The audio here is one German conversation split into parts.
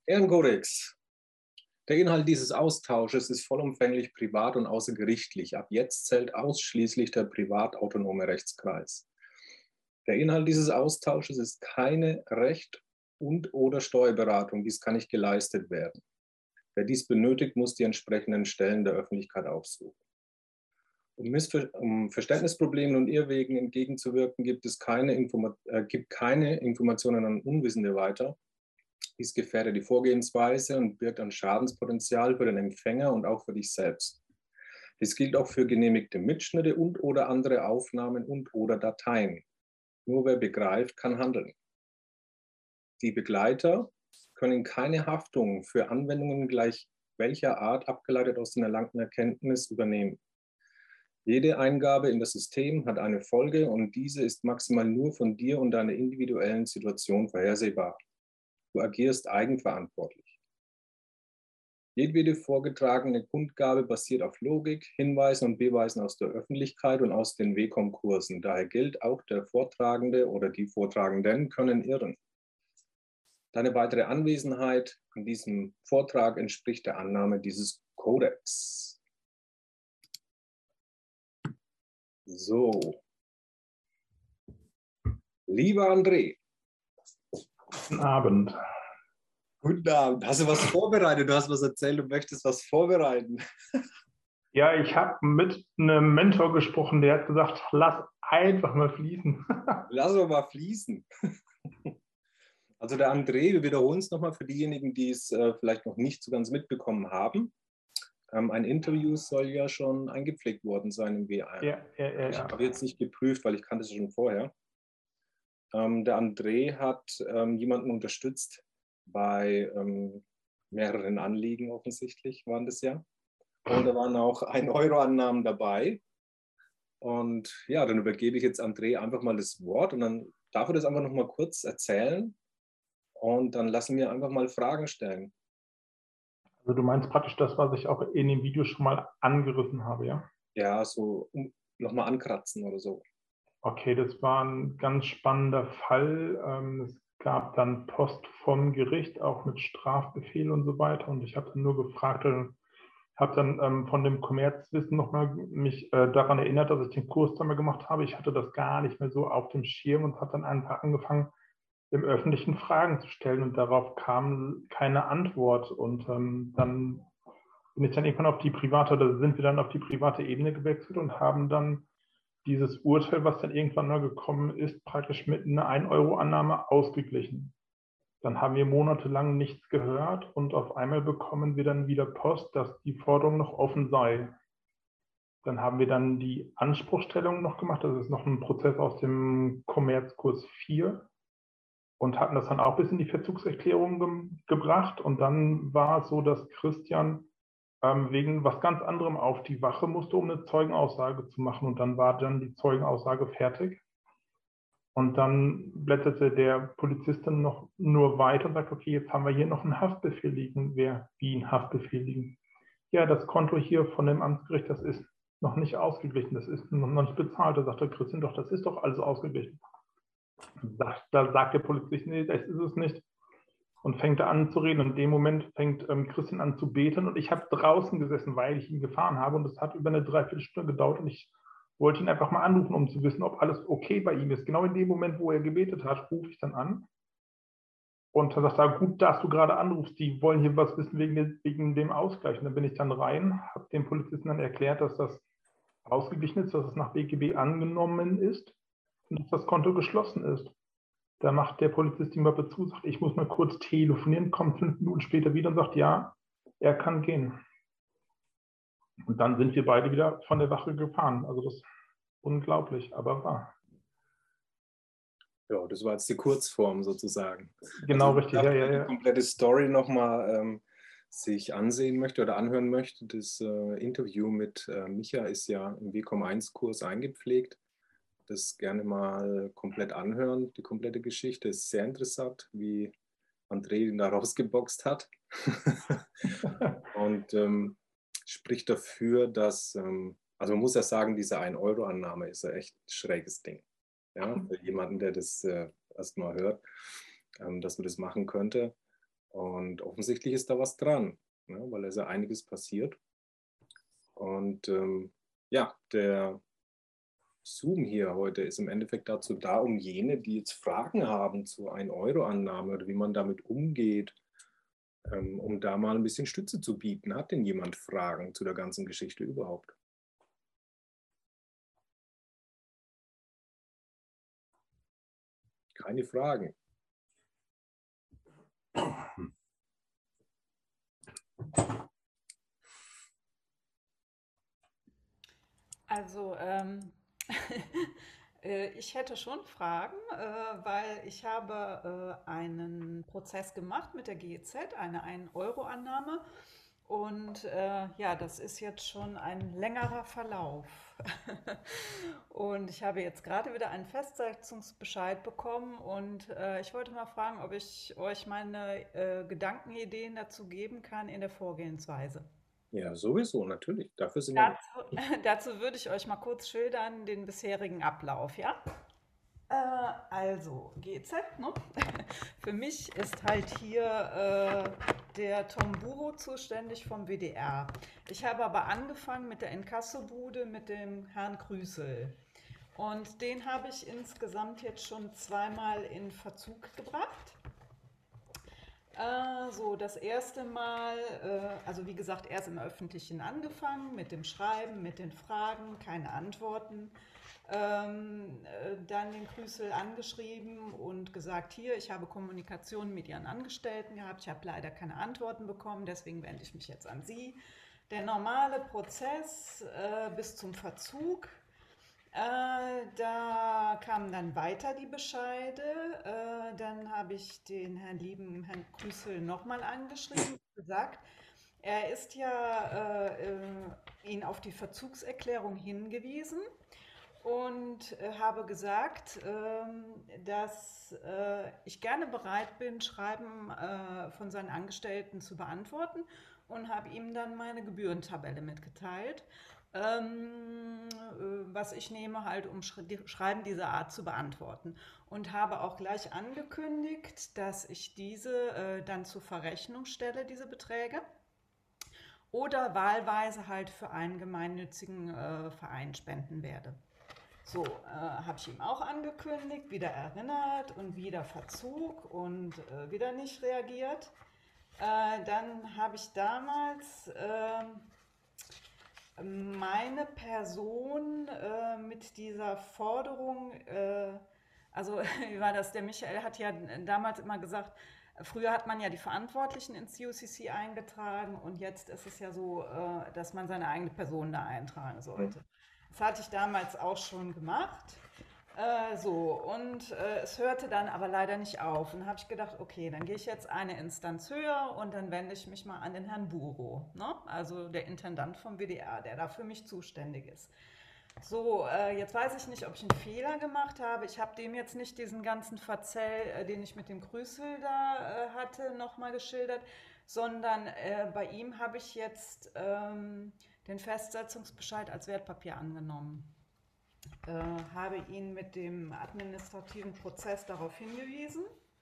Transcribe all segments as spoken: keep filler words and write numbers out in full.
Ehrenkodex. Der Inhalt dieses Austausches ist vollumfänglich privat und außergerichtlich. Ab jetzt zählt ausschließlich der privatautonome Rechtskreis. Der Inhalt dieses Austausches ist keine Recht- und/oder Steuerberatung. Dies kann nicht geleistet werden. Wer dies benötigt, muss die entsprechenden Stellen der Öffentlichkeit aufsuchen. Um, Missver um Verständnisproblemen und Irrwegen entgegenzuwirken, gibt es keine, Informa äh, gibt keine Informationen an Unwissende weiter. Dies gefährdet die Vorgehensweise und birgt ein Schadenspotenzial für den Empfänger und auch für dich selbst. Dies gilt auch für genehmigte Mitschnitte und/oder andere Aufnahmen und/oder Dateien. Nur wer begreift, kann handeln. Die Begleiter können keine Haftung für Anwendungen gleich welcher Art abgeleitet aus den erlangten Erkenntnis übernehmen. Jede Eingabe in das System hat eine Folge und diese ist maximal nur von dir und deiner individuellen Situation vorhersehbar. Du agierst eigenverantwortlich. Jedwede vorgetragene Kundgabe basiert auf Logik, Hinweisen und Beweisen aus der Öffentlichkeit und aus den W COM-Kursen. Daher gilt, auch der Vortragende oder die Vortragenden können irren. Deine weitere Anwesenheit an diesem Vortrag entspricht der Annahme dieses Kodex. So. Lieber André. Guten Abend. Guten Abend. Hast du was vorbereitet? Du hast was erzählt, du möchtest was vorbereiten. Ja, ich habe mit einem Mentor gesprochen, der hat gesagt, lass einfach mal fließen. Lass doch mal fließen. Also der André, wir wiederholen es nochmal für diejenigen, die es äh, vielleicht noch nicht so ganz mitbekommen haben. Ähm, ein Interview soll ja schon eingepflegt worden sein im W eins. Ja, ja, ja, Ich ja. habe jetzt nicht geprüft, weil ich kannte es schon vorher. Ähm, der André hat ähm, jemanden unterstützt bei ähm, mehreren Anliegen offensichtlich, waren das ja. Und da waren auch ein Euro Annahmen dabei. Und ja, dann übergebe ich jetzt André einfach mal das Wort und dann darf er das einfach noch mal kurz erzählen und dann lassen wir einfach mal Fragen stellen. Also du meinst praktisch das, was ich auch in dem Video schon mal angerissen habe, ja? Ja, so nochmal ankratzen oder so. Okay, das war ein ganz spannender Fall. Ähm, es gab dann Post vom Gericht, auch mit Strafbefehl und so weiter. Und ich habe dann nur gefragt, äh, habe dann ähm, von dem Kommerzwissen nochmal mich äh, daran erinnert, dass ich den Kurs dann mal gemacht habe. Ich hatte das gar nicht mehr so auf dem Schirm und habe dann einfach angefangen, im Öffentlichen Fragen zu stellen und darauf kam keine Antwort. Und ähm, dann bin ich dann irgendwann auf die private, oder sind wir dann auf die private Ebene gewechselt und haben dann dieses Urteil, was dann irgendwann mal gekommen ist, praktisch mit einer ein Euro Annahme ausgeglichen. Dann haben wir monatelang nichts gehört und auf einmal bekommen wir dann wieder Post, dass die Forderung noch offen sei. Dann haben wir dann die Anspruchsstellung noch gemacht, das ist noch ein Prozess aus dem Kommerzkurs vier und hatten das dann auch bis in die Verzugserklärung ge gebracht. Und dann war es so, dass Christian ähm, wegen was ganz anderem auf die Wache musste, um eine Zeugenaussage zu machen. Und dann war dann die Zeugenaussage fertig. Und dann blätterte der Polizist dann noch nur weiter und sagt, okay, jetzt haben wir hier noch einen Haftbefehl liegen. Wer, wie ein Haftbefehl liegen? Ja, das Konto hier von dem Amtsgericht, das ist noch nicht ausgeglichen, das ist noch nicht bezahlt. Da sagte Christian, doch, das ist doch alles ausgeglichen. Da sagt der Polizist, nee, das ist es nicht. Und fängt an zu reden. Und in dem Moment fängt ähm, Christian an zu beten. Und ich habe draußen gesessen, weil ich ihn gefahren habe. Und es hat über eine Dreiviertelstunde gedauert. Und ich wollte ihn einfach mal anrufen, um zu wissen, ob alles okay bei ihm ist. Genau in dem Moment, wo er gebetet hat, rufe ich dann an. Und dann sagt er, gut, dass du gerade anrufst, die wollen hier was wissen wegen, wegen dem Ausgleich. Und dann bin ich dann rein, habe dem Polizisten dann erklärt, dass das ausgeglichen ist, dass es nach B G B angenommen ist und dass das Konto geschlossen ist. Da macht der Polizist ihm mal zu, sagt, ich muss mal kurz telefonieren, kommt fünf Minuten später wieder und sagt, ja, er kann gehen. Und dann sind wir beide wieder von der Wache gefahren. Also das ist unglaublich, aber wahr. Ja, das war jetzt die Kurzform sozusagen. Genau, also, richtig, ja, ja, ja. Die komplette Story nochmal ähm, sich ansehen möchte oder anhören möchte, das äh, Interview mit äh, Micha ist ja im W COM eins Kurs eingepflegt. Das gerne mal komplett anhören. Die komplette Geschichte ist sehr interessant, wie André ihn da rausgeboxt hat. Und ähm, spricht dafür, dass, ähm, also man muss ja sagen, diese ein Euro Annahme ist ja echt ein schräges Ding. Ja, für jemanden, der das äh, erstmal hört, ähm, dass man das machen könnte. Und offensichtlich ist da was dran, ne, weil da ist ja einiges passiert. Und ähm, ja, der Zoom hier heute ist im Endeffekt dazu da, um jene, die jetzt Fragen haben zur ein Euro Annahme oder wie man damit umgeht, ähm, um da mal ein bisschen Stütze zu bieten. Hat denn jemand Fragen zu der ganzen Geschichte überhaupt? Keine Fragen. Also, ähm, äh, ich hätte schon Fragen, äh, weil ich habe äh, einen Prozess gemacht mit der G E Z, eine ein Euro Annahme. Und äh, ja, das ist jetzt schon ein längerer Verlauf. Und ich habe jetzt gerade wieder einen Festsetzungsbescheid bekommen und äh, ich wollte mal fragen, ob ich euch meine äh, Gedankenideen dazu geben kann in der Vorgehensweise. Ja, sowieso, natürlich. Dafür sind wir da. Dazu, dazu würde ich euch mal kurz schildern den bisherigen Ablauf, ja? Äh, also, G Z, ne? Für mich ist halt hier äh, der Tom Buro zuständig vom W D R. Ich habe aber angefangen mit der Inkassobude mit dem Herrn Krüsel. Und den habe ich insgesamt jetzt schon zweimal in Verzug gebracht. Äh, so, das erste Mal, äh, also wie gesagt, erst im Öffentlichen angefangen, mit dem Schreiben, mit den Fragen, keine Antworten. Ähm, äh, dann den Krüsel angeschrieben und gesagt, hier, ich habe Kommunikation mit Ihren Angestellten gehabt, ich habe leider keine Antworten bekommen, deswegen wende ich mich jetzt an Sie. Der normale Prozess äh, bis zum Verzug. Äh, da kamen dann weiter die Bescheide. Äh, dann habe ich den Herrn lieben Herrn Krüsel nochmal angeschrieben und gesagt, er ist ja äh, äh, ihn auf die Verzugserklärung hingewiesen und äh, habe gesagt, ähm, dass äh, ich gerne bereit bin, Schreiben äh, von seinen Angestellten zu beantworten und habe ihm dann meine Gebührentabelle mitgeteilt, ähm, äh, was ich nehme, halt um Sch die Schreiben dieser Art zu beantworten. Und habe auch gleich angekündigt, dass ich diese äh, dann zur Verrechnung stelle, diese Beträge. Oder wahlweise halt für einen gemeinnützigen äh, Verein spenden werde. So, äh, habe ich ihm auch angekündigt, wieder erinnert und wieder Verzug und äh, wieder nicht reagiert. Äh, dann habe ich damals äh, meine Person äh, mit dieser Forderung, äh, also wie war das, der Michael hat ja damals immer gesagt, früher hat man ja die Verantwortlichen ins U C C eingetragen und jetzt ist es ja so, äh, dass man seine eigene Person da eintragen sollte. Das hatte ich damals auch schon gemacht. Äh, so, und äh, es hörte dann aber leider nicht auf. Und dann habe ich gedacht, okay, dann gehe ich jetzt eine Instanz höher und dann wende ich mich mal an den Herrn Buro, ne? Also der Intendant vom W D R, der da für mich zuständig ist. So, äh, jetzt weiß ich nicht, ob ich einen Fehler gemacht habe. Ich habe dem jetzt nicht diesen ganzen Verzell, äh, den ich mit dem Grüßel da äh, hatte, nochmal geschildert, sondern äh, bei ihm habe ich jetzt ähm, den Festsetzungsbescheid als Wertpapier angenommen. Äh, habe ihn mit dem administrativen Prozess darauf hingewiesen.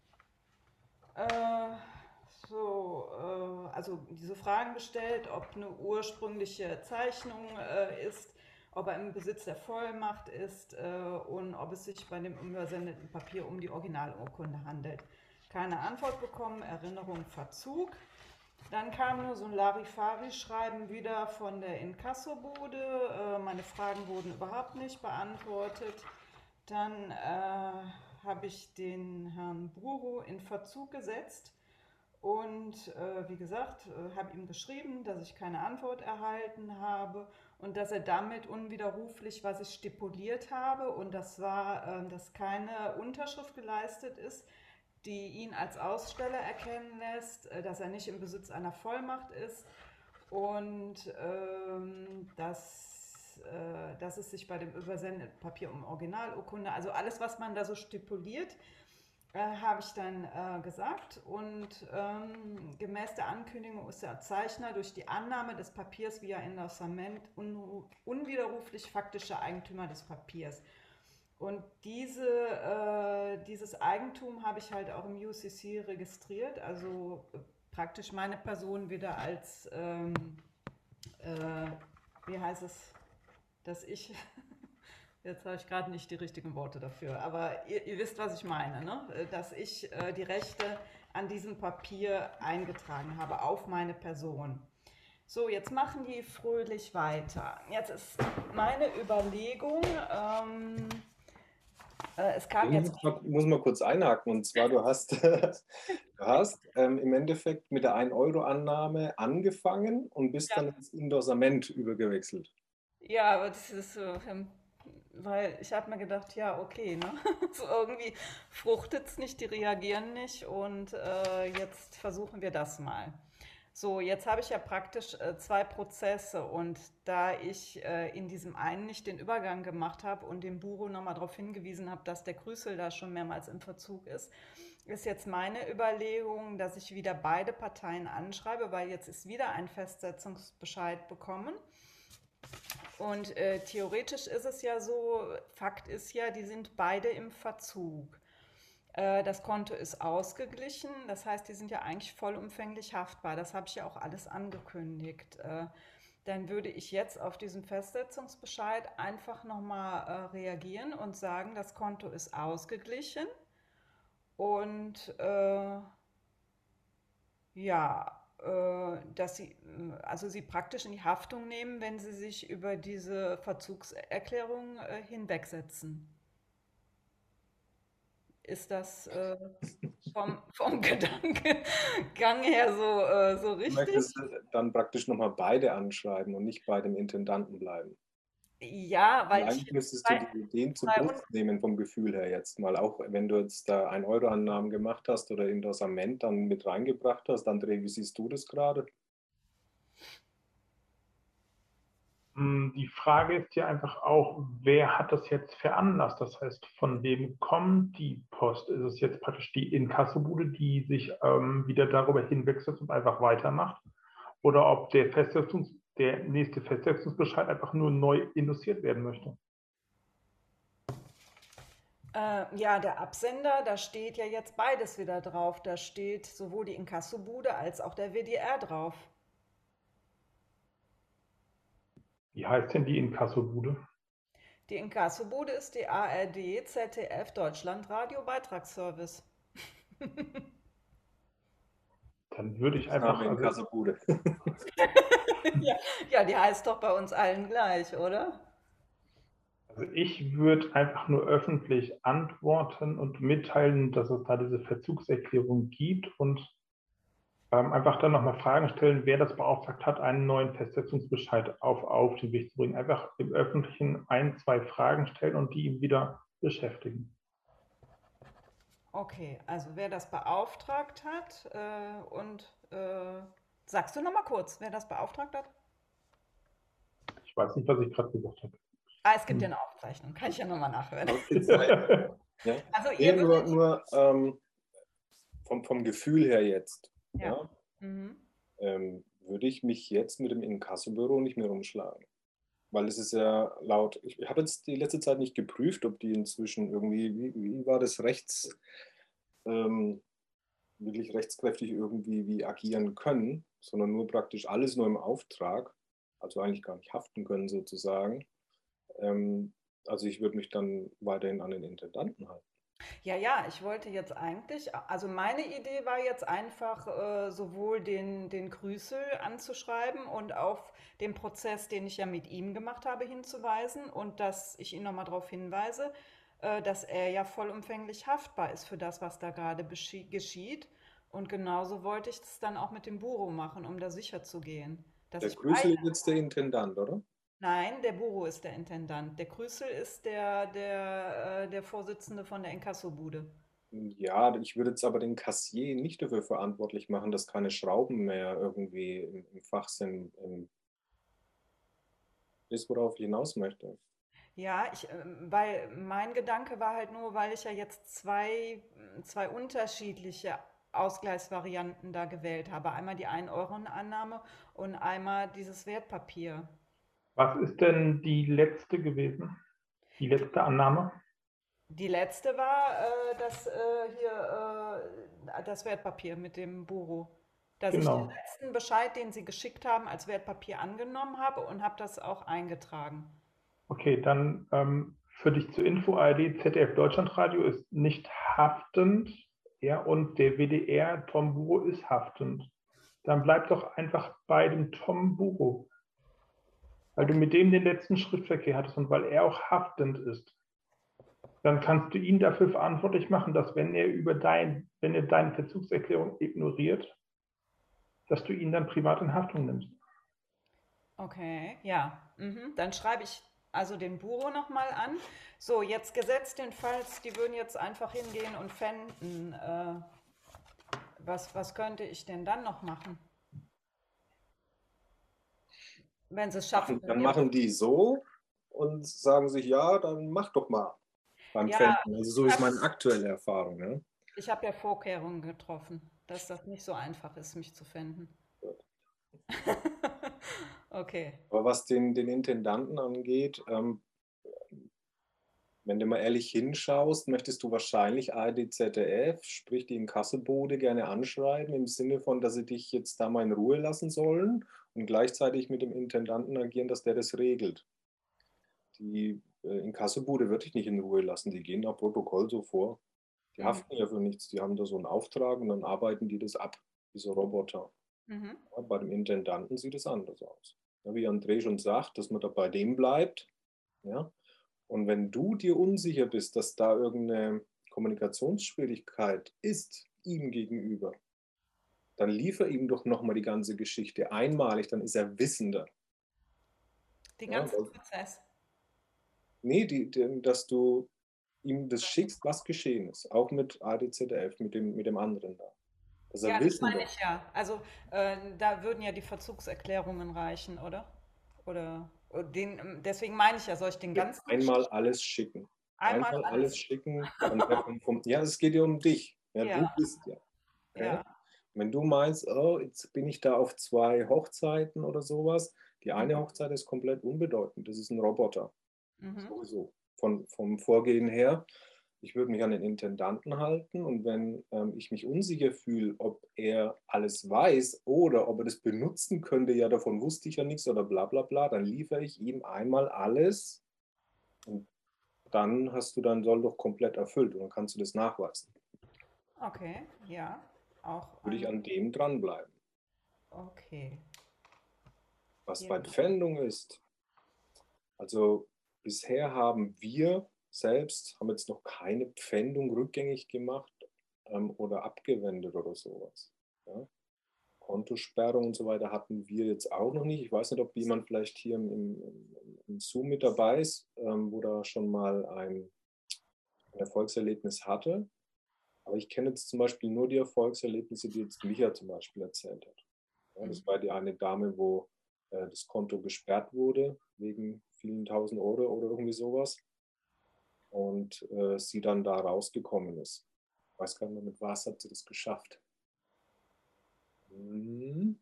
Äh, so, äh, also diese Fragen gestellt, ob eine ursprüngliche Zeichnung äh, ist, ob er im Besitz der Vollmacht ist äh, und ob es sich bei dem übersendeten Papier um die Originalurkunde handelt. Keine Antwort bekommen, Erinnerung, Verzug. Dann kam nur so ein Larifari-Schreiben wieder von der Inkassobude. Äh, meine Fragen wurden überhaupt nicht beantwortet. Dann äh, habe ich den Herrn Buro in Verzug gesetzt und äh, wie gesagt, äh, habe ihm geschrieben, dass ich keine Antwort erhalten habe und dass er damit unwiderruflich, was ich stipuliert habe, und das war, äh, dass keine Unterschrift geleistet ist, die ihn als Aussteller erkennen lässt, äh, dass er nicht im Besitz einer Vollmacht ist und ähm, dass, äh, dass es sich bei dem übersendeten Papier um Originalurkunde, also alles, was man da so stipuliert, äh, habe ich dann äh, gesagt. Und ähm, gemäß der Ankündigung ist der Zeichner durch die Annahme des Papiers via Endossament un unwiderruflich faktischer Eigentümer des Papiers. Und diese, äh, dieses Eigentum habe ich halt auch im U C C registriert, also äh, praktisch meine Person wieder als, ähm, äh, wie heißt es, dass ich, jetzt habe ich gerade nicht die richtigen Worte dafür, aber ihr, ihr wisst, was ich meine, ne? Äh, dass ich äh, die Rechte an diesem Papier eingetragen habe auf meine Person. So, jetzt machen die fröhlich weiter. Jetzt ist meine Überlegung, ähm, äh, es kam Ich jetzt. muss mal, muss mal kurz einhaken. Und zwar, du hast, du hast ähm, im Endeffekt mit der ein-Euro-Annahme angefangen und bist dann Ja, ins Indorsament übergewechselt. ja, aber das ist so, ähm, weil ich habe mir gedacht, ja, okay, ne? So irgendwie fruchtet es nicht, die reagieren nicht und äh, jetzt versuchen wir das mal. So, jetzt habe ich ja praktisch äh, zwei Prozesse und da ich äh, in diesem einen nicht den Übergang gemacht habe und dem Buro nochmal darauf hingewiesen habe, dass der Krüsel da schon mehrmals im Verzug ist, ist jetzt meine Überlegung, dass ich wieder beide Parteien anschreibe, weil jetzt ist wieder ein Festsetzungsbescheid bekommen. Und äh, theoretisch ist es ja so, Fakt ist ja, die sind beide im Verzug. Äh, das Konto ist ausgeglichen, das heißt, die sind ja eigentlich vollumfänglich haftbar. Das habe ich ja auch alles angekündigt. Äh, dann würde ich jetzt auf diesen Festsetzungsbescheid einfach nochmal äh, reagieren und sagen, das Konto ist ausgeglichen und äh, ja, äh, dass sie, äh, also sie praktisch in die Haftung nehmen, wenn sie sich über diese Verzugserklärung äh, hinwegsetzen. Ist das äh, vom, vom Gedankengang her so, äh, so Du richtig? möchtest dann praktisch nochmal beide anschreiben und nicht bei dem Intendanten bleiben. Ja, Und weil ich eigentlich jetzt müsstest du bei, die, den zur bei uns, Brust nehmen vom Gefühl her jetzt mal. Auch wenn du jetzt da ein-Euro-Annahmen gemacht hast oder Indorsament dann mit reingebracht hast. André, wie siehst du das gerade? Hm, Die Frage ist ja einfach auch, wer hat das jetzt veranlasst? Das heißt, von wem kommt die Post? Ist es jetzt praktisch die Inkassobude, die sich ähm, wieder darüber hinwechselt und einfach weitermacht? Oder ob der Festsetzungs-, der nächste Festsetzungsbescheid einfach nur neu induziert werden möchte? äh, ja, der Absender, da steht ja jetzt beides wieder drauf. Da steht sowohl die Inkassobude als auch der W D R drauf. Wie heißt denn die Inkassobude? Die Inkassobude ist die A R D Z D F Deutschlandradio Beitragsservice. Dann würde ich einfach, Name in also, Kassebude. Ja, ja, die heißt doch bei uns allen gleich, oder? also ich würde einfach nur öffentlich antworten und mitteilen, dass es da diese Verzugserklärung gibt und ähm, einfach dann nochmal Fragen stellen, wer das beauftragt hat, einen neuen Festsetzungsbescheid auf, auf den Weg zu bringen. Einfach im Öffentlichen ein, zwei Fragen stellen und die ihn wieder beschäftigen. Okay, also wer das beauftragt hat äh, und äh, sagst du noch mal kurz, wer das beauftragt hat? Ich weiß nicht, was ich gerade gesagt habe. Ah, es gibt ja Hm. eine Aufzeichnung, kann ich ja nochmal nachhören. Aufgezeichnet. Ja. Also Nee, ihr nur, würdet, nur ähm, vom, vom Gefühl her jetzt. ja. Ja, Mhm. ähm, würde ich mich jetzt mit dem Inkassobüro nicht mehr rumschlagen. Weil es ist ja laut, ich habe jetzt die letzte Zeit nicht geprüft, ob die inzwischen irgendwie, wie, wie war das rechts, ähm, wirklich rechtskräftig irgendwie wie agieren können, sondern nur praktisch alles nur im Auftrag, also eigentlich gar nicht haften können sozusagen. Ähm, also ich würde mich dann weiterhin an den Intendanten halten. Ja, ja, ich wollte jetzt eigentlich, also meine Idee war jetzt einfach äh, sowohl den, den Krüsel anzuschreiben und auf den Prozess, den ich ja mit ihm gemacht habe, hinzuweisen und dass ich ihn nochmal darauf hinweise, äh, dass er ja vollumfänglich haftbar ist für das, was da gerade beschi- geschieht. Und genauso wollte ich es dann auch mit dem Buro machen, um da sicher zu gehen, dass Der ich Krüsel beide. ist jetzt der Intendant, oder? Nein, der Buro ist der Intendant. Der Krüsel ist der, der, äh, der Vorsitzende von der Inkassobude. Ja, ich würde jetzt aber den Kassier nicht dafür verantwortlich machen, dass keine Schrauben mehr irgendwie im, im Fach sind. Im, das, worauf ich hinaus möchte. Ja, ich, ähm, weil mein Gedanke war halt nur, weil ich ja jetzt zwei, zwei unterschiedliche Ausgleichsvarianten da gewählt habe. Einmal die ein-Euro-Annahme und einmal dieses Wertpapier. Was ist denn die letzte gewesen? Die letzte Annahme? Die letzte war äh, das äh, hier äh, das Wertpapier mit dem Buro. Dass ich den Genau. letzten Bescheid, den Sie geschickt haben, als Wertpapier angenommen habe und habe das auch eingetragen. Okay, dann ähm, für dich zur Info, A R D, Z D F Deutschlandradio ist nicht haftend, ja, und der W D R, Tom Buro, ist haftend. Dann bleib doch einfach bei dem Tom Buro, weil du Okay. mit dem den letzten Schriftverkehr hattest und weil er auch haftend ist. Dann kannst du ihn dafür verantwortlich machen, dass wenn er über dein, wenn er deine Verzugserklärung ignoriert, dass du ihn dann privat in Haftung nimmst. Okay, ja. Mhm. Dann schreibe ich also den Buro nochmal an. So, jetzt gesetzt den Fall, die würden jetzt einfach hingehen und pfänden. Äh, was, was könnte ich denn dann noch machen? Wenn sie es schaffen. Dann Mir, machen die so und sagen sich, ja, dann mach doch mal beim ja, Pfänden. Also so ich ist habe meine aktuelle Erfahrung. Ne? ich hab ja Vorkehrungen getroffen, dass das nicht so einfach ist, mich zu finden. Okay. Aber was den, den Intendanten angeht, ähm, wenn du mal ehrlich hinschaust, möchtest du wahrscheinlich A R D, Z D F, sprich die Inkassobode, gerne anschreiben, im Sinne von, dass sie dich jetzt da mal in Ruhe lassen sollen und gleichzeitig mit dem Intendanten agieren, dass der das regelt. Die äh, Inkassobude würde ich nicht in Ruhe lassen. Die gehen nach Protokoll so vor. Die Mhm. haften ja für nichts. Die haben da so einen Auftrag und dann arbeiten die das ab, wie so Roboter. Mhm. Ja, bei dem Intendanten sieht es anders aus. Ja, wie André schon sagt, dass man da bei dem bleibt. Ja? Und wenn du dir unsicher bist, dass da irgendeine Kommunikationsschwierigkeit ist ihm gegenüber, dann liefer ihm doch nochmal die ganze Geschichte einmalig, dann ist er wissender. Den Ja? ganzen Prozess. Nee, die, die, dass du ihm das schickst, was geschehen ist. Auch mit A D Z D F, mit dem, mit dem anderen da. Dass Ja, er das wissen meine wird. ich ja. Also äh, da würden ja die Verzugserklärungen reichen, oder? Oder, oder den, deswegen meine ich ja, soll ich den ganzen Einmal alles schicken. einmal Einmal alles alles? schicken. Und der vom, vom, ja, es geht ja um dich. Ja, Ja, du bist ja. Okay? ja. Wenn du meinst, oh, jetzt bin ich da auf zwei Hochzeiten oder sowas, die eine Mhm. Hochzeit ist komplett unbedeutend. Das ist ein Roboter. Mhm. Sowieso. Von, vom Vorgehen her. Ich würde mich an den Intendanten halten und wenn ähm, ich mich unsicher fühle, ob er alles weiß oder ob er das benutzen könnte, ja, davon wusste ich ja nichts oder bla bla bla, dann liefere ich ihm einmal alles und dann hast du dann soll doch komplett erfüllt und dann kannst du das nachweisen. Okay, ja. Auch Würde ich eine. an dem dranbleiben. Okay. Was Ja. bei Pfändung ist, also bisher haben wir selbst, haben jetzt noch keine Pfändung rückgängig gemacht ähm, oder abgewendet oder sowas. Ja? Kontosperrung und so weiter hatten wir jetzt auch noch nicht. Ich weiß nicht, ob jemand vielleicht hier im, im, im Zoom mit dabei ist, ähm, wo da schon mal ein, ein Erfolgserlebnis hatte. Aber ich kenne jetzt zum Beispiel nur die Erfolgserlebnisse, die jetzt Micha zum Beispiel erzählt hat. Ja, das Mhm. war die eine Dame, wo äh, das Konto gesperrt wurde wegen vielen tausend Euro oder irgendwie sowas und äh, sie dann da rausgekommen ist. Ich weiß gar nicht mehr, mit was hat sie das geschafft. Hm.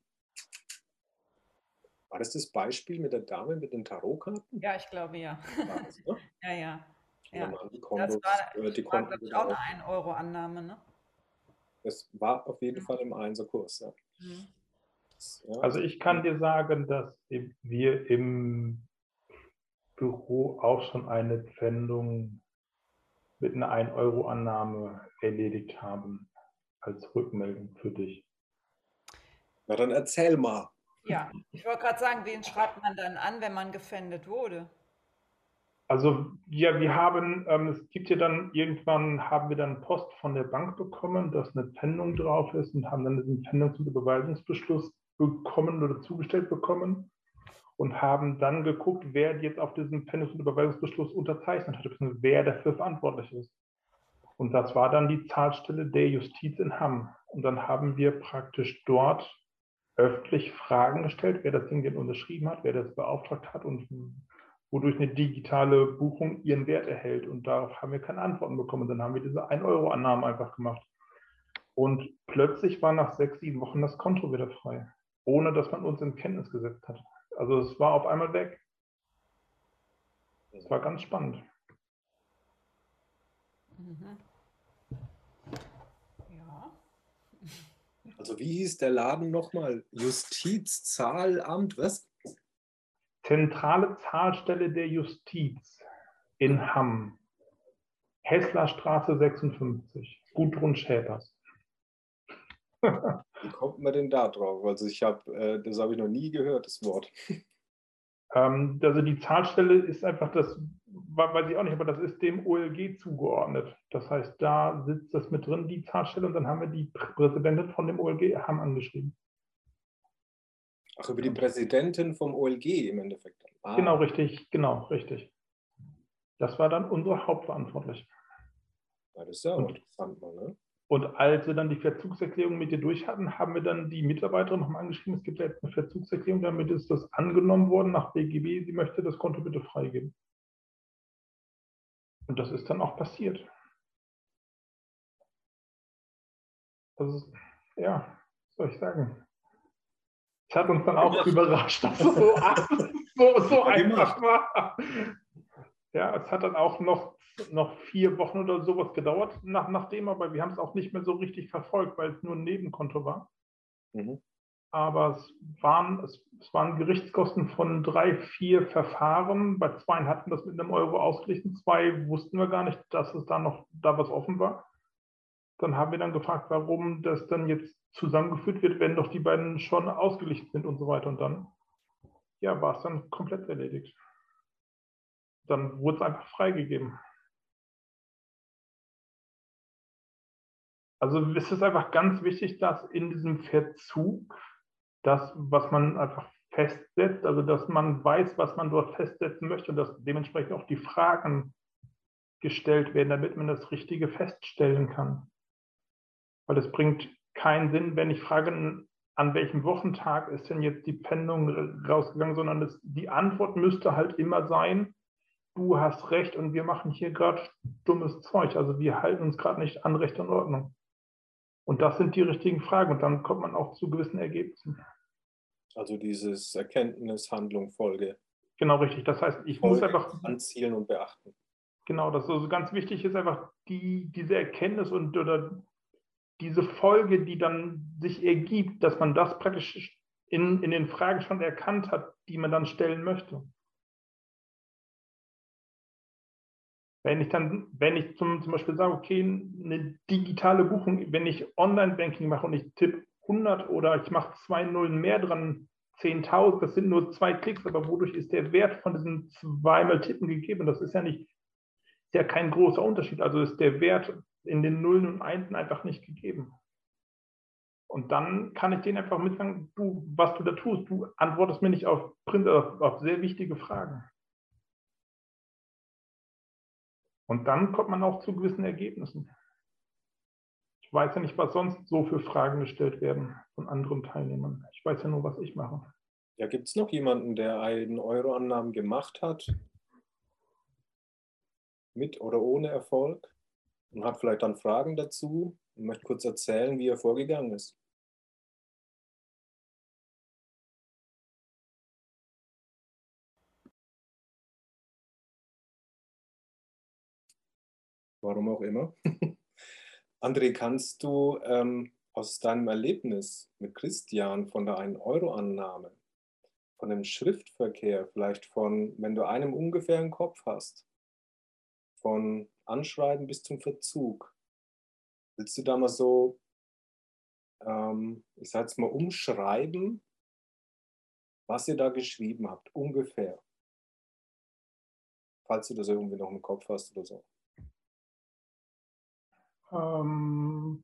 War das das Beispiel mit der Dame mit den Tarotkarten? Ja, ich glaube ja. War das, ne? Ja, ja. Und dann Ja. waren die Das Kontos, war, äh, die war Konten glaube ich, wieder auch eine auf. ein Euro Annahme, ne? Das war auf jeden Mhm. Fall im Einserkurs, ja. Mhm. Das, ja, Also also, ich kann dir sagen, dass wir im Büro auch schon eine Pfändung mit einer ein Euro Annahme erledigt haben, als Rückmeldung für dich. na dann erzähl mal. Ja, ich wollte gerade sagen, wen schreibt man dann an, wenn man gefändet wurde? Also ja, wir haben, ähm, es gibt ja dann, irgendwann haben wir dann Post von der Bank bekommen, dass eine Pfändung drauf ist und haben dann diesen Pfändungs- und Überweisungsbeschluss bekommen oder zugestellt bekommen und haben dann geguckt, wer jetzt auf diesen Pfändungs- und Überweisungsbeschluss unterzeichnet hat, beziehungsweise wer dafür verantwortlich ist. Und das war dann die Zahlstelle der Justiz in Hamm. Und dann haben wir praktisch dort öffentlich Fragen gestellt, wer das Ding denn unterschrieben hat, wer das beauftragt hat und wodurch eine digitale Buchung ihren Wert erhält. Und darauf haben wir keine Antworten bekommen. Und dann haben wir diese ein Euro Annahmen einfach gemacht. Und plötzlich war nach sechs, sieben Wochen das Konto wieder frei, ohne dass man uns in Kenntnis gesetzt hat. Also es war auf einmal weg. Es war ganz spannend. Mhm. Ja. Also wie hieß der Laden nochmal? Justizzahlamt, was? Zentrale Zahlstelle der Justiz in Hamm. Hesslerstraße sechsundfünfzig. Gudrun Schäpers. Wie kommt man denn da drauf? Also ich habe, äh, das habe ich noch nie gehört, das Wort. Ähm, also die Zahlstelle ist einfach das, weiß ich auch nicht, aber das ist dem O L G zugeordnet. Das heißt, da sitzt das mit drin, die Zahlstelle, und dann haben wir die Präsidentin von dem O L G Hamm angeschrieben. Ach, über die Präsidentin vom O L G im Endeffekt. Ah. Genau, richtig, genau, richtig. Das war dann unsere Hauptverantwortliche. Ja, das ist ja auch interessant, mal, ne? Und als wir dann die Verzugserklärung mit dir durch hatten, haben wir dann die Mitarbeiterin nochmal angeschrieben, es gibt ja jetzt eine Verzugserklärung, damit ist das angenommen worden nach B G B, sie möchte das Konto bitte freigeben. Und das ist dann auch passiert. Das ist, ja, was soll ich sagen? Es hat uns dann auch überrascht, dass es so, so, so einfach war. Ja, es hat dann auch noch, noch vier Wochen oder sowas gedauert nach, nachdem, aber wir haben es auch nicht mehr so richtig verfolgt, weil es nur ein Nebenkonto war. Mhm. Aber es waren, es, es waren Gerichtskosten von drei, vier Verfahren. Bei zwei hatten das mit einem Euro ausgeglichen, zwei wussten wir gar nicht, dass es da noch da was offen war. Dann haben wir dann gefragt, warum das dann jetzt zusammengeführt wird, wenn doch die beiden schon ausgeglichen sind und so weiter. Und dann, ja, war es dann komplett erledigt. Dann wurde es einfach freigegeben. Also es ist einfach ganz wichtig, dass in diesem Verzug das, was man einfach festsetzt, also dass man weiß, was man dort festsetzen möchte und dass dementsprechend auch die Fragen gestellt werden, damit man das Richtige feststellen kann. Weil es bringt keinen Sinn, wenn ich frage, an welchem Wochentag ist denn jetzt die Pfändung rausgegangen, sondern das, die Antwort müsste halt immer sein, du hast recht und wir machen hier gerade dummes Zeug. Also wir halten uns gerade nicht an Recht und Ordnung. Und das sind die richtigen Fragen und dann kommt man auch zu gewissen Ergebnissen. Also dieses Erkenntnis, Handlung, Folge. Genau, richtig. Das heißt, ich Folge, muss einfach anzielen und beachten. Genau, das ist also ganz wichtig ist einfach die, diese Erkenntnis und oder diese Folge, die dann sich ergibt, dass man das praktisch in, in den Fragen schon erkannt hat, die man dann stellen möchte. Wenn ich dann, wenn ich zum, zum Beispiel sage, okay, eine digitale Buchung, wenn ich Online-Banking mache und ich tippe hundert oder ich mache zwei Nullen mehr dran, zehntausend, das sind nur zwei Klicks, aber wodurch ist der Wert von diesen zweimal Tippen gegeben? Das ist ja nicht, ist ja kein großer Unterschied. Also ist der Wert in den Nullen und Einsen einfach nicht gegeben. Und dann kann ich denen einfach mitsagen, du, was du da tust, du antwortest mir nicht auf, auf, auf sehr wichtige Fragen. Und dann kommt man auch zu gewissen Ergebnissen. Ich weiß ja nicht, was sonst so für Fragen gestellt werden von anderen Teilnehmern. Ich weiß ja nur, was ich mache. Ja, gibt es noch jemanden, der einen Euroannahmen gemacht hat? Mit oder ohne Erfolg? Und hat vielleicht dann Fragen dazu und möchte kurz erzählen, wie er vorgegangen ist. Warum auch immer. André, kannst du ähm, aus deinem Erlebnis mit Christian von der ein Euro Annahme, von dem Schriftverkehr, vielleicht von, wenn du einen ungefähren Kopf hast, von Anschreiben bis zum Verzug, willst du da mal so, ähm, ich sage jetzt mal, umschreiben, was ihr da geschrieben habt, ungefähr? Falls du das irgendwie noch im Kopf hast oder so. Ähm,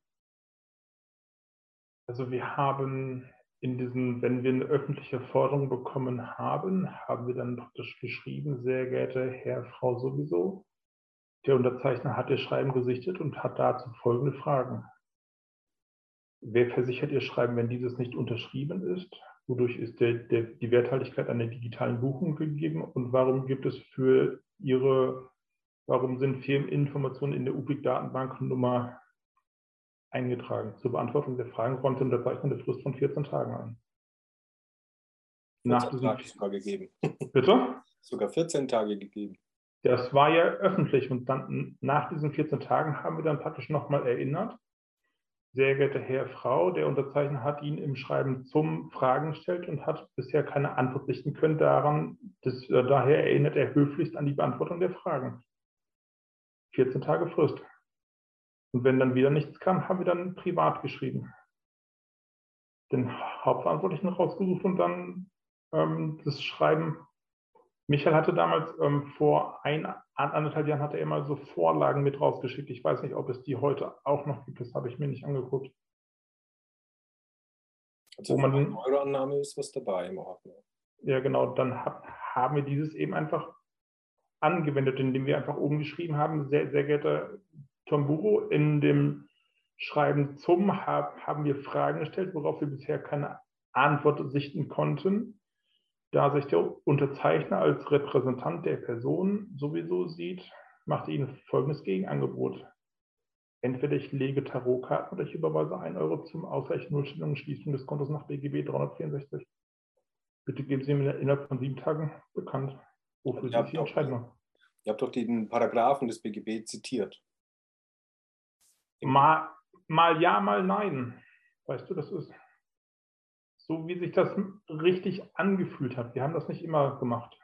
also wir haben in diesen, wenn wir eine öffentliche Forderung bekommen haben, haben wir dann praktisch geschrieben, sehr geehrte Herr, Frau sowieso, der Unterzeichner hat Ihr Schreiben gesichtet und hat dazu folgende Fragen. Wer versichert Ihr Schreiben, wenn dieses nicht unterschrieben ist? Wodurch ist der, der, die Werthaltigkeit einer digitalen Buchung gegeben? Und warum gibt es für Ihre, warum sind Firmeninformationen in der U P I C-Datenbanknummer eingetragen? Zur Beantwortung der Fragen räumte der Unterzeichner eine Frist von vierzehn Tagen ein. Nach vierzehn diesem, Tage sogar gegeben. bitte? Sogar vierzehn Tage gegeben. Das war ja öffentlich und dann nach diesen vierzehn Tagen haben wir dann praktisch nochmal erinnert. Sehr geehrte Herr, Frau, der Unterzeichner hat Ihnen im Schreiben zum Fragen gestellt und hat bisher keine Antwort richten können daran. Das, äh, daher erinnert er höflichst an die Beantwortung der Fragen. vierzehn Tage Frist. Und wenn dann wieder nichts kam, haben wir dann privat geschrieben. Den Hauptverantwortlichen rausgesucht und dann ähm, das Schreiben. Michael hatte damals ähm, vor ein, anderthalb Jahren hatte er immer so Vorlagen mit rausgeschickt. Ich weiß nicht, ob es die heute auch noch gibt. Das habe ich mir nicht angeguckt. Also wo man den, eure Annahme ist was dabei im Ordner. Ja, genau. Dann hab, haben wir dieses eben einfach angewendet, indem wir einfach oben geschrieben haben, sehr, sehr geehrter Tomburo, in dem Schreiben zum hab, haben wir Fragen gestellt, worauf wir bisher keine Antwort sichten konnten. Da sich der Unterzeichner als Repräsentant der Person sowieso sieht, macht er Ihnen folgendes Gegenangebot. Entweder ich lege Tarotkarten oder ich überweise ein Euro zum Ausgleich Nullstellung und Schließung des Kontos nach B G B dreihundertvierundsechzig. Bitte geben Sie mir innerhalb von sieben Tagen bekannt, wofür Sie sich entscheiden. Ihr habt doch den Paragraphen des B G B zitiert. Mal, mal ja, mal nein. Weißt du, das ist so, wie sich das richtig angefühlt hat. Wir haben das nicht immer gemacht.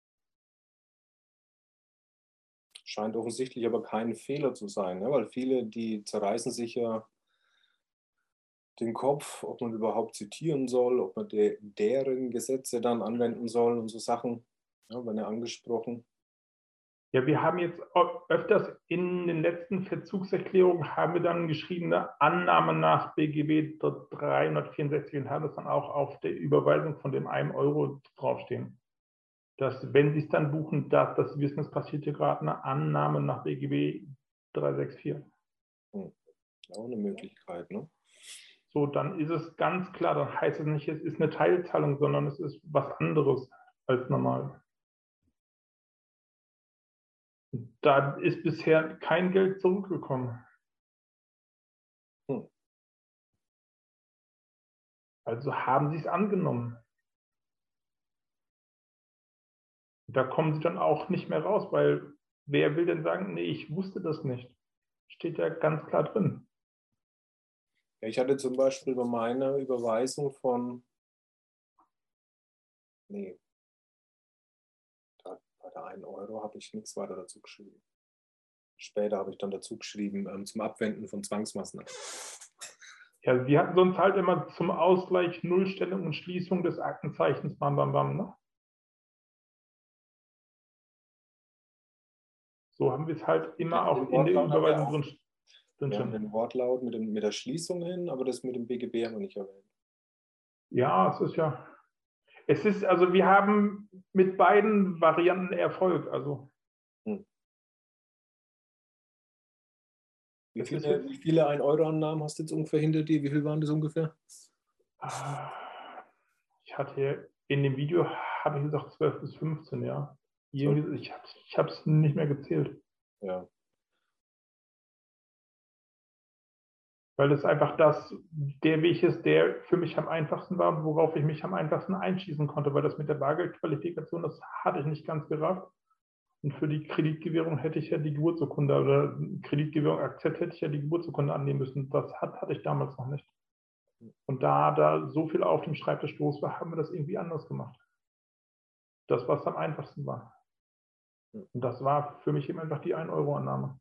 Scheint offensichtlich aber kein Fehler zu sein, ne? Weil viele, die zerreißen sich ja den Kopf, ob man überhaupt zitieren soll, ob man de, deren Gesetze dann anwenden soll und so Sachen, ja, wenn er angesprochen. Ja, wir haben jetzt öfters in den letzten Verzugserklärungen haben wir dann geschriebene Annahme nach B G B dreihundertvierundsechzig und haben das dann auch auf der Überweisung von dem einen Euro draufstehen. Dass, wenn Sie es dann buchen, dass das wissen, es passiert hier gerade eine Annahme nach B G B dreihundertvierundsechzig. Hm. Auch eine Möglichkeit, ne? So, dann ist es ganz klar, dann heißt es nicht, es ist eine Teilzahlung, sondern es ist was anderes als normal. Da ist bisher kein Geld zurückgekommen. Hm. Also haben Sie es angenommen. Da kommen Sie dann auch nicht mehr raus, weil wer will denn sagen, nee, ich wusste das nicht. Steht ja ganz klar drin. Ja, ich hatte zum Beispiel bei meiner Überweisung von, nee, da, bei der einen Euro habe ich nichts weiter dazu geschrieben. Später habe ich dann dazu geschrieben, ähm, zum Abwenden von Zwangsmaßnahmen. Ja, wir hatten sonst halt immer zum Ausgleich Nullstellung und Schließung des Aktenzeichens, bam, bam, bam, ne? So haben wir es halt immer auch in der Überweisung drin. Wir haben den Wortlaut mit, dem, mit der Schließung hin, aber das mit dem B G B haben wir nicht erwähnt. Ja, es ist ja, es ist, also wir haben mit beiden Varianten Erfolg, also. Hm. Wie viele, wie viele ein Euro Annahmen hast du jetzt ungefähr hinter dir? Wie viel waren das ungefähr? Ich hatte in dem Video, habe ich gesagt, zwölf bis fünfzehn, ja. Irgendwie, ich ich habe es nicht mehr gezählt. Ja. Weil das einfach das, der Weg ist, der für mich am einfachsten war, worauf ich mich am einfachsten einschießen konnte, weil das mit der Bargeldqualifikation, das hatte ich nicht ganz gerafft. Und für die Kreditgewährung hätte ich ja die Geburtsurkunde oder Kreditgewährung Akzept hätte ich ja die Geburtsurkunde annehmen müssen. Das hat, hatte ich damals noch nicht. Und da da so viel auf dem Schreibtisch los war, haben wir das irgendwie anders gemacht. Das, was am einfachsten war. Und das war für mich eben einfach die ein Euro Annahme.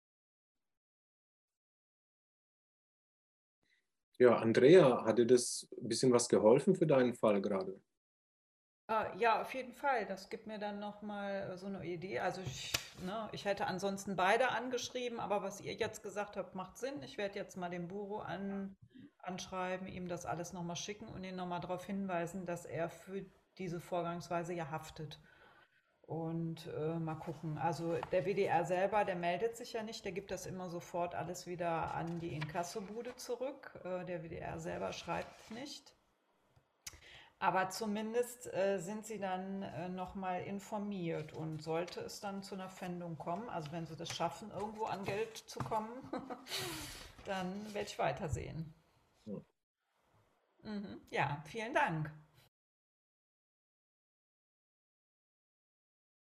Ja, Andrea, hat dir das ein bisschen was geholfen für deinen Fall gerade? Äh, ja, auf jeden Fall. Das gibt mir dann nochmal so eine Idee. Also ich, ne, ich hätte ansonsten beide angeschrieben, aber was ihr jetzt gesagt habt, macht Sinn. Ich werde jetzt mal den Buro an, anschreiben, ihm das alles nochmal schicken und ihn nochmal darauf hinweisen, dass er für diese Vorgangsweise ja haftet. Und äh, mal gucken. Also der W D R selber, der meldet sich ja nicht, der gibt das immer sofort alles wieder an die Inkassobude zurück. Äh, der W D R selber schreibt nicht. Aber zumindest äh, sind sie dann äh, nochmal informiert und sollte es dann zu einer Pfändung kommen, also wenn sie das schaffen, irgendwo an Geld zu kommen, dann werde ich weitersehen. Ja. Mhm. Ja, vielen Dank.